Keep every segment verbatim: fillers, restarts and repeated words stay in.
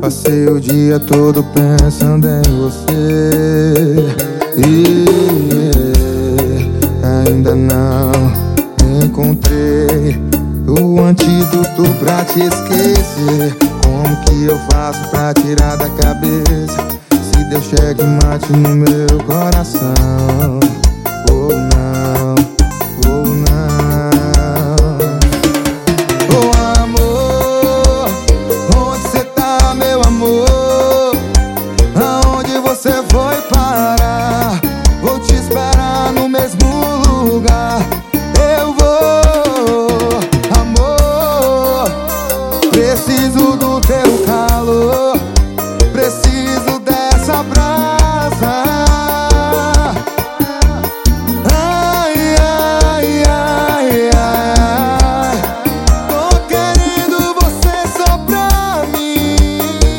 Passei o dia todo pensando em você e ainda não encontrei o antídoto pra te esquecer. Como que eu faço pra tirar da cabeça se deu checkmate no meu coração? Ou não, ou não. Oh amor, onde cê tá, meu amor? Aonde você foi parar? Vou te esperar no mesmo lugar. Eu vou, amor. Preciso do teu calor, preciso dessa brasa. Ai, ai, ai, ai, tô querendo você só pra mim.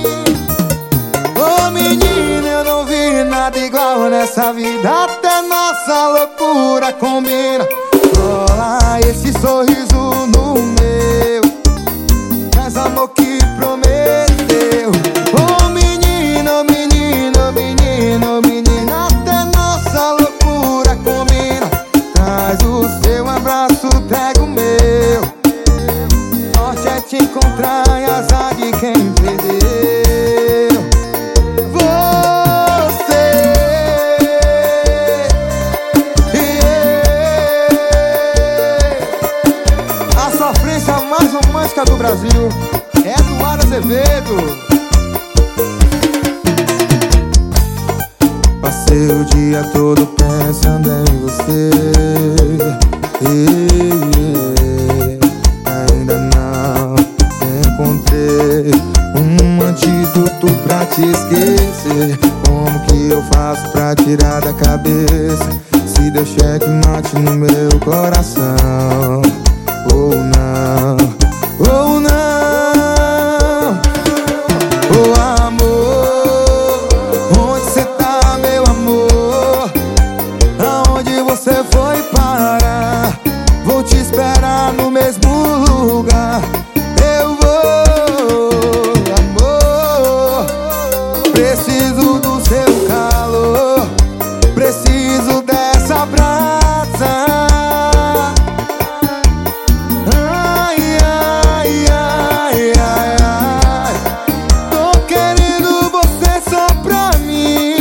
Ô menina, eu não vi nada igual nessa vida. Até nossa loucura combina. Olha esse sorriso no meu, traz amor que prometeu. Ô menino, menino, menino, menina, até nossa loucura combina. Traz o seu abraço, pega o meu. Sorte é te encontrar e azar de quem perdeu. Você, yeah. A sofrência mais romântica do Brasil, Eduardo Azevedo. Passei o dia todo pensando em você e ainda não encontrei um antídoto pra te esquecer. Como que eu faço pra tirar da cabeça se deu checkmate no meu coração? Ou não, ou não. Oh amor, onde cê tá, meu amor? Aonde você foi parar? Vou te esperar no mesmo lugar. Eu vou, amor. Preciso do seu calor, preciso dessa brasa. Ai, ai, ai, ai, ai, tô querendo você só pra mim.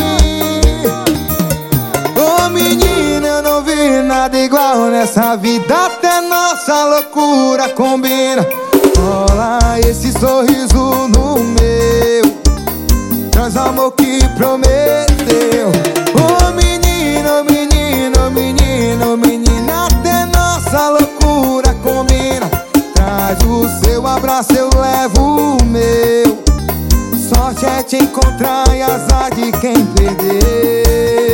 Ô menina, eu não vi nada igual nessa vida. Até nossa loucura combina. Olha esse sorriso no meu, traz amor que prometeu. Ô menino, menino, menino, menina, até nossa loucura combina. Traz o seu abraço, eu levo o meu. Sorte é te encontrar e azar de quem perdeu.